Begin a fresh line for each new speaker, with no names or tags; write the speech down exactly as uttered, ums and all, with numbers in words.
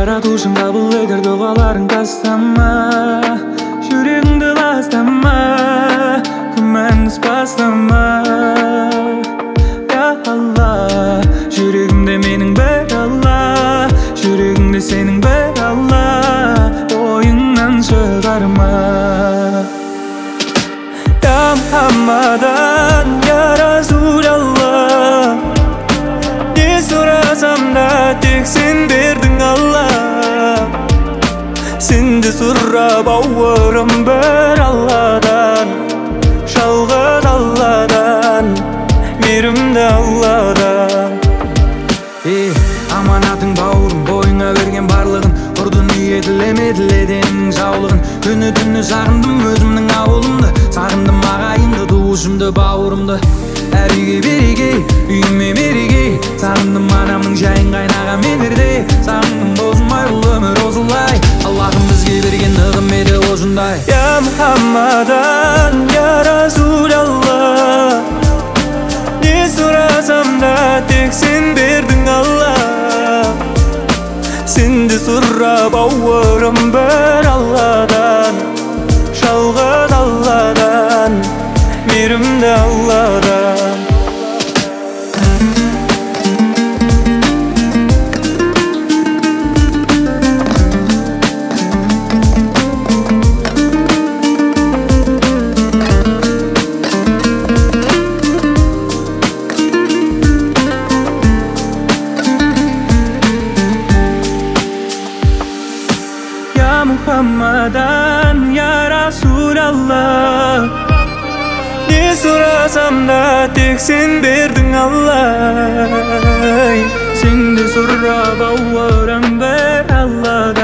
жаратушың қабыл етер дұғаларың тастама, жүрегіңді ластама, күмәнсіз бастама. Я Алла, жүрегімде менің бір Алла, жүрегіңде сенің бір Алла, ойыңнан шығарма. Я Мухаммадан, я Расулалла, не сұрасам да тек сен бердің Алла. Сенді сұрап ауырым бір Алладан, жалғыз Алладан, мейірімді Алладан. Ей, аманатың бауырым, бойыңа берген барлығын, ұрдың еділемеділеден жаулығын. Күні түні сағындым өзімнің ауылымды, сағындым ағайынды, туышымды, бауырымды. Әр үйге береке, үйіме мереке, сағындым анамның жайын қайнаған менерде. Сағындым бозылмай бұл өмір осылай, Аллахым бізге берген нығым еді осындай. Я Мухаммадан, я Расулалла, не сұрасам да тек сен бердің Алла. Сенді сұрап ауырым бір Алладан, жалғыз Алладан, мейірімді Алладан. Ya Muhammadan, ya Rasulallah, ne sorasam da tek sen berдің Алла. Сенді сұрап ауырам бір Алладан.